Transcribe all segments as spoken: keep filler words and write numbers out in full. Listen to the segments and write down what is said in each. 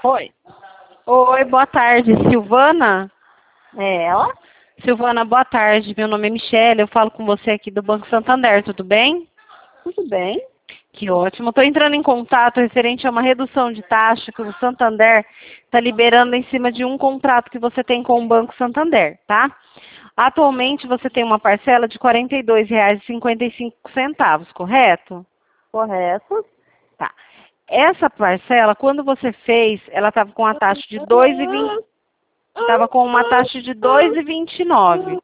Oi. Oi, boa tarde, Silvana? É ela? Silvana, boa tarde. Meu nome é Michele, eu falo com você aqui do Banco Santander, tudo bem? Tudo bem? Que ótimo. Estou entrando em contato referente a uma redução de taxa que o Santander está liberando em cima de um contrato que você tem com o Banco Santander, tá? Atualmente você tem uma parcela de quarenta e dois reais e cinquenta e cinco centavos, correto? Correto. Tá. Essa parcela, quando você fez, ela estava com a taxa de dois e vinte, estava com uma taxa de dois e vinte e nove.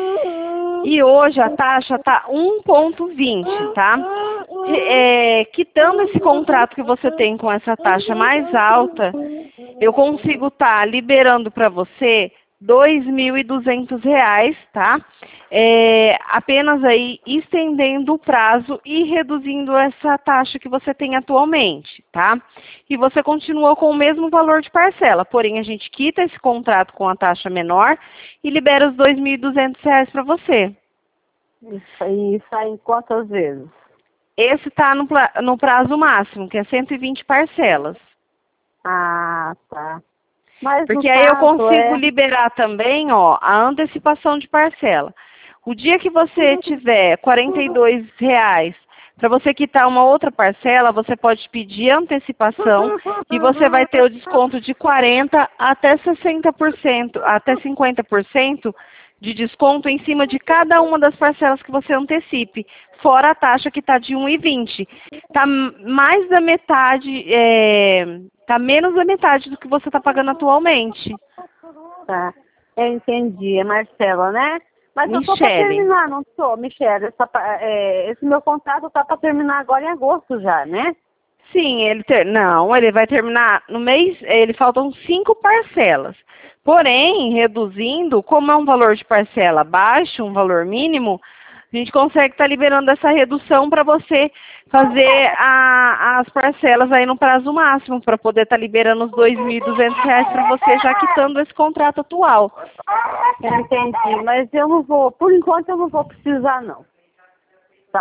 E hoje a taxa está um ponto vinte, tá? É, quitando esse contrato que você tem com essa taxa mais alta, eu consigo estar tá liberando para você dois mil e duzentos reais, tá? É, apenas aí estendendo o prazo e reduzindo essa taxa que você tem atualmente, tá? E você continua com o mesmo valor de parcela, porém a gente quita esse contrato com a taxa menor e libera os dois mil e duzentos reais para você. Isso aí sai em quantas vezes? Esse está no, no prazo máximo, que é cento e vinte parcelas. Ah, tá. Mas Porque no aí eu caso consigo é... liberar também, ó, a antecipação de parcela. O dia que você tiver quarenta e dois reais para você quitar uma outra parcela, você pode pedir antecipação e você vai ter o desconto de quarenta por cento até sessenta por cento, até cinquenta por cento de desconto em cima de cada uma das parcelas que você antecipe, fora a taxa que está de um e vinte. Está mais da metade, é, tá menos da metade do que você está pagando atualmente. Tá. Eu entendi, é Marcela, né? Mas eu tô para Michele. terminar, não tô, Michele. Essa, é, esse meu contrato tá para terminar agora em agosto já, né? Sim, ele ter... não, ele vai terminar no mês, ele faltam cinco parcelas. Porém, reduzindo, como é um valor de parcela baixo, um valor mínimo, a gente consegue estar tá liberando essa redução para você fazer a, as parcelas aí no prazo máximo, para poder estar tá liberando os dois mil e duzentos reais para você, já quitando esse contrato atual. Eu entendi, mas eu não vou, por enquanto eu não vou precisar não.